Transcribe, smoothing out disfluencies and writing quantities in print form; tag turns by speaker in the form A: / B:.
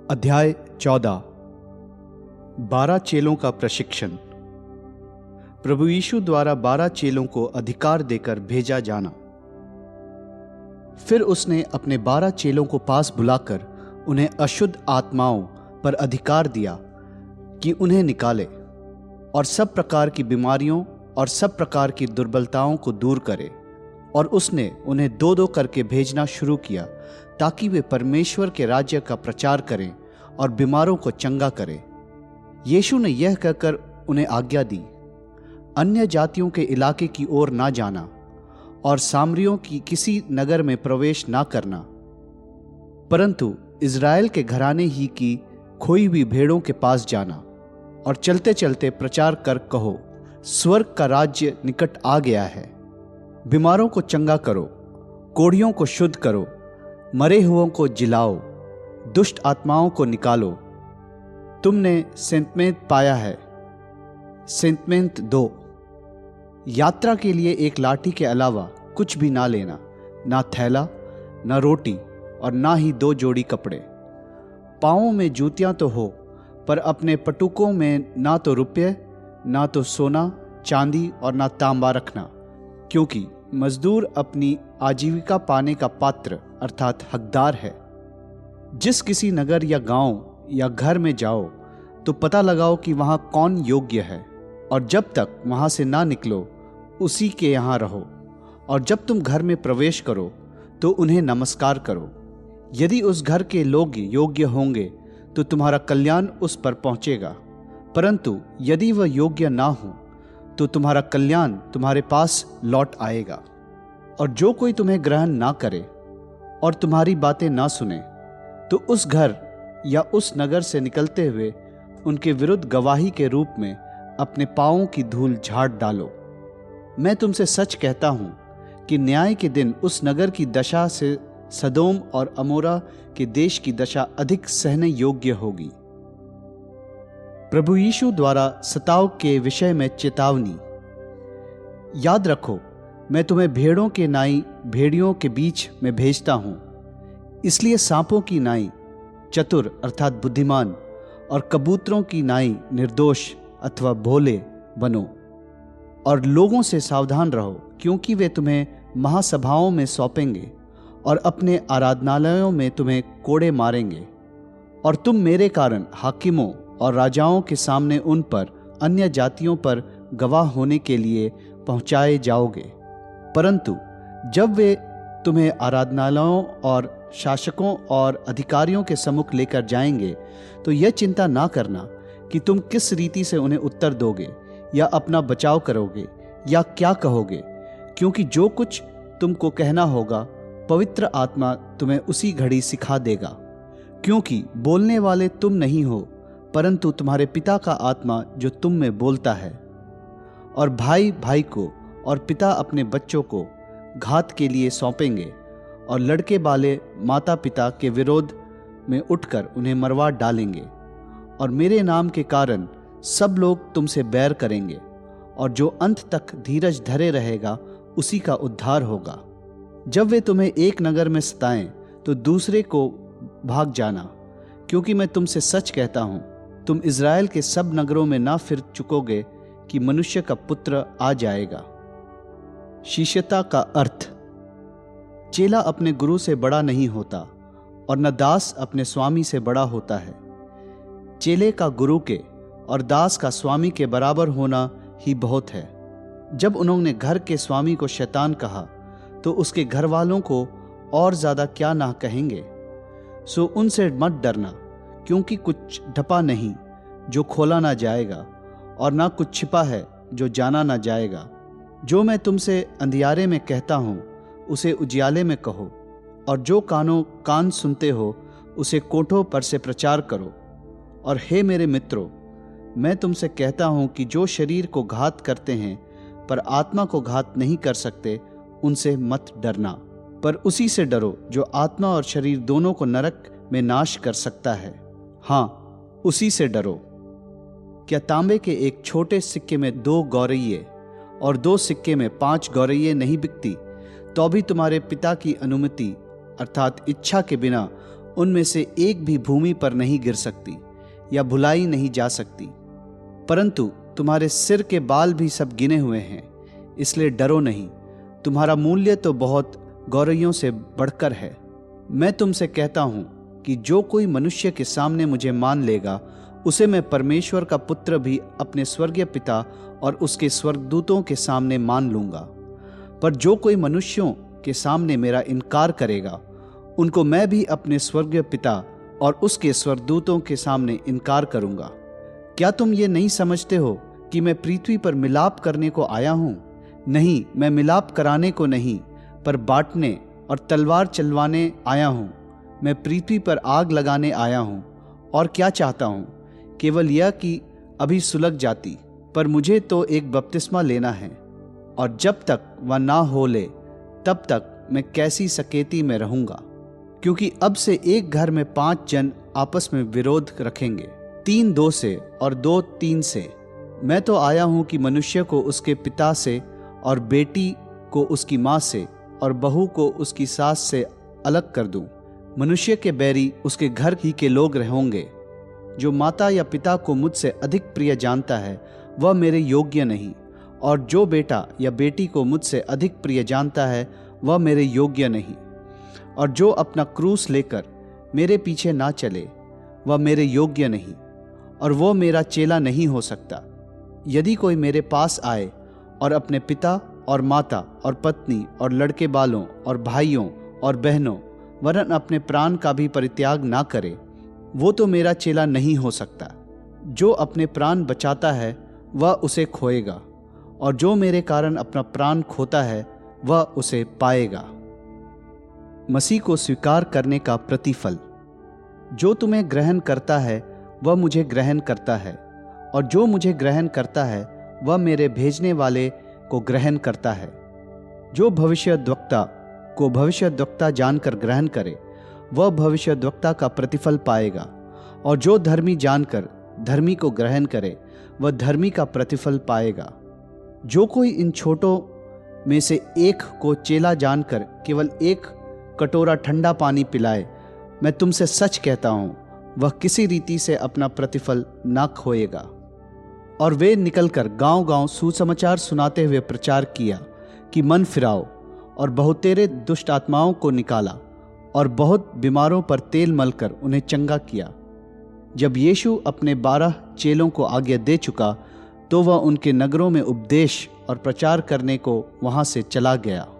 A: अध्याय 14। 12 चेलों का प्रशिक्षण। प्रभु यीशु द्वारा 12 चेलों को अधिकार देकर भेजा जाना। फिर उसने अपने 12 चेलों को पास बुलाकर उन्हें अशुद्ध आत्माओं पर अधिकार दिया कि उन्हें निकाले और सब प्रकार की बीमारियों और सब प्रकार की दुर्बलताओं को दूर करे। और उसने उन्हें 2-2 करके भेजना शुरू किया ताकि वे परमेश्वर के राज्य का प्रचार करें और बीमारों को चंगा करें। यीशु ने यह कहकर उन्हें आज्ञा दी, अन्य जातियों के इलाके की ओर ना जाना और सामरियों की किसी नगर में प्रवेश ना करना, परंतु इज़राइल के घराने ही की खोई हुई भेड़ों के पास जाना और चलते चलते प्रचार कर कहो, स्वर्ग का राज्य निकट आ गया है। बीमारों को चंगा करो, कोढ़ियों को शुद्ध करो, मरे हुओं को जिलाओ, दुष्ट आत्माओं को निकालो। तुमने सेंतमेंत पाया है। सेंतमेंत 2। यात्रा के लिए एक लाठी के अलावा कुछ भी ना लेना, ना थैला, ना रोटी और ना ही 2 जोड़ी कपड़े। पाँवों में जूतियां तो हो, पर अपने पटुकों में ना तो रुपये, ना तो सोना चांदी और ना तांबा रखना, क्योंकि मजदूर अपनी आजीविका पाने का पात्र अर्थात हकदार है। जिस किसी नगर या गांव या घर में जाओ तो पता लगाओ कि वहां कौन योग्य है, और जब तक वहां से ना निकलो उसी के यहाँ रहो। और जब तुम घर में प्रवेश करो तो उन्हें नमस्कार करो। यदि उस घर के लोग योग्य होंगे तो तुम्हारा कल्याण उस पर पहुंचेगा, परंतु यदि वह योग्य ना हो तो तुम्हारा कल्याण तुम्हारे पास लौट आएगा। और जो कोई तुम्हें ग्रहण ना करे और तुम्हारी बातें ना सुने तो उस घर या उस नगर से निकलते हुए उनके विरुद्ध गवाही के रूप में अपने पाँवों की धूल झाड़ डालो। मैं तुमसे सच कहता हूं कि न्याय के दिन उस नगर की दशा से सदोम और अमोरा के देश की दशा अधिक सहने योग्य होगी। प्रभु यीशु द्वारा सताव के विषय में चेतावनी। याद रखो, मैं तुम्हें भेड़ों के नाई भेड़ियों के बीच में भेजता हूं। इसलिए सांपों की नाई चतुर अर्थात बुद्धिमान और कबूतरों की नाई निर्दोष अथवा भोले बनो। और लोगों से सावधान रहो, क्योंकि वे तुम्हें महासभाओं में सौंपेंगे और अपने आराधनालयों में तुम्हें कोड़े मारेंगे। और तुम मेरे कारण हाकिमों और राजाओं के सामने उन पर अन्य जातियों पर गवाह होने के लिए पहुंचाए जाओगे। परंतु जब वे तुम्हें आराधनालयों और शासकों और अधिकारियों के सम्मुख लेकर जाएंगे तो यह चिंता ना करना कि तुम किस रीति से उन्हें उत्तर दोगे या अपना बचाव करोगे या क्या कहोगे, क्योंकि जो कुछ तुमको कहना होगा पवित्र आत्मा तुम्हें उसी घड़ी सिखा देगा। क्योंकि बोलने वाले तुम नहीं हो, परंतु तुम्हारे पिता का आत्मा जो तुम में बोलता है। और भाई भाई को और पिता अपने बच्चों को घात के लिए सौंपेंगे, और लड़के वाले माता पिता के विरोध में उठकर उन्हें मरवा डालेंगे। और मेरे नाम के कारण सब लोग तुमसे बैर करेंगे, और जो अंत तक धीरज धरे रहेगा उसी का उद्धार होगा। जब वे तुम्हें एक नगर में सताएं तो दूसरे को भाग जाना, क्योंकि मैं तुमसे सच कहता हूं, तुम इज़राइल के सब नगरों में ना फिर चुकोगे कि मनुष्य का पुत्र आ जाएगा। शिष्यता का अर्थ। चेला अपने गुरु से बड़ा नहीं होता और न दास अपने स्वामी से बड़ा होता है। चेले का गुरु के और दास का स्वामी के बराबर होना ही बहुत है। जब उन्होंने घर के स्वामी को शैतान कहा तो उसके घर वालों को और ज्यादा क्या ना कहेंगे। सो उनसे मत डरना, क्योंकि कुछ ढपा नहीं जो खोला ना जाएगा, और ना कुछ छिपा है जो जाना ना जाएगा। जो मैं तुमसे अंधियारे में कहता हूँ उसे उजियाले में कहो, और जो कान सुनते हो उसे कोठों पर से प्रचार करो। और हे मेरे मित्रों, मैं तुमसे कहता हूँ कि जो शरीर को घात करते हैं पर आत्मा को घात नहीं कर सकते, उनसे मत डरना, पर उसी से डरो जो आत्मा और शरीर दोनों को नरक में नाश कर सकता है। हाँ, उसी से डरो। क्या तांबे के एक छोटे सिक्के में 2 गौरैये और 2 सिक्के में 5 गौरैये नहीं बिकती? तो भी तुम्हारे पिता की अनुमति अर्थात इच्छा के बिना उनमें से एक भी भूमि पर नहीं गिर सकती या भुलाई नहीं जा सकती। परंतु तुम्हारे सिर के बाल भी सब गिने हुए हैं, इसलिए डरो नहीं, तुम्हारा मूल्य तो बहुत गौरैयों से बढ़कर है। मैं तुमसे कहता हूँ कि जो कोई मनुष्य के सामने मुझे मान लेगा, उसे मैं परमेश्वर का पुत्र भी अपने स्वर्गीय पिता और उसके स्वर्गदूतों के सामने मान लूँगा। पर जो कोई मनुष्यों के सामने मेरा इनकार करेगा, उनको मैं भी अपने स्वर्गीय पिता और उसके स्वर्गदूतों के सामने इनकार करूँगा। क्या तुम ये नहीं समझते हो कि मैं पृथ्वी पर मिलाप करने को आया हूँ? नहीं, मैं मिलाप कराने को नहीं, पर बांटने और तलवार चलवाने आया हूँ। मैं पृथ्वी पर आग लगाने आया हूँ। और क्या चाहता हूँ? केवल यह कि अभी सुलग जाती, पर मुझे तो एक बपतिस्मा लेना है, और जब तक वह ना हो ले तब तक मैं कैसी सकेती में रहूँगा। क्योंकि अब से एक घर में 5 जन आपस में विरोध रखेंगे, 3 2 से और 2 3 से। मैं तो आया हूँ कि मनुष्य को उसके पिता से और बेटी को उसकी माँ से और बहू को उसकी सास से अलग कर दूं। मनुष्य के बैरी उसके घर ही के लोग होंगे। जो माता या पिता को मुझसे अधिक प्रिय जानता है, वह मेरे योग्य नहीं, और जो बेटा या बेटी को मुझसे अधिक प्रिय जानता है, वह मेरे योग्य नहीं। और जो अपना क्रूस लेकर मेरे पीछे ना चले, वह मेरे योग्य नहीं, और वो मेरा चेला नहीं हो सकता। यदि कोई मेरे पास आए और अपने पिता और माता और पत्नी और लड़के बालों और भाइयों और बहनों वरन अपने प्राण का भी परित्याग ना करे, वो तो मेरा चेला नहीं हो सकता। जो अपने प्राण बचाता है वह उसे खोएगा, और जो मेरे कारण अपना प्राण खोता है वह उसे पाएगा। मसीह को स्वीकार करने का प्रतिफल। जो तुम्हें ग्रहण करता है वह मुझे ग्रहण करता है, और जो मुझे ग्रहण करता है वह मेरे भेजने वाले को ग्रहण करता है। जो भविष्यद्वक्ता को भविष्यद्वक्ता जानकर ग्रहण करे, वह भविष्यद्वक्ता का प्रतिफल पाएगा, और जो धर्मी जानकर धर्मी को ग्रहण करे, वह धर्मी का प्रतिफल पाएगा। जो कोई इन छोटों में से एक को चेला जानकर केवल एक कटोरा ठंडा पानी पिलाए, मैं तुमसे सच कहता हूँ, वह किसी रीति से अपना प्रतिफल ना खोएगा। और वे निकलकर गांव-गांव सुसमाचार सुनाते हुए प्रचार किया कि मन फिराओ, और बहुतेरे दुष्ट आत्माओं को निकाला, और बहुत बीमारों पर तेल मलकर उन्हें चंगा किया। जब यीशु अपने 12 चेलों को आज्ञा दे चुका, तो वह उनके नगरों में उपदेश और प्रचार करने को वहां से चला गया।